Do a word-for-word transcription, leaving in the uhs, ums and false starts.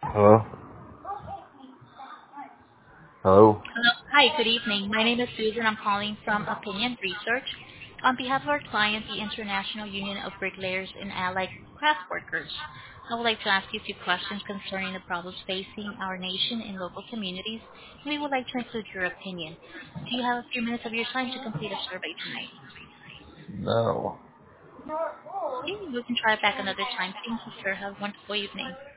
Hello? Hello? Hello. Hi, good evening. My name is Susan. I'm calling from Opinion Research. On behalf of our client, the International Union of Bricklayers and Allied Craft Workers, I would like to ask you a few questions concerning the problems facing our nation and local communities, and we would like to include your opinion. Do you have a few minutes of your time to complete a survey tonight? No. Okay, we can try it back another time. Thank you, sir. Have a wonderful evening.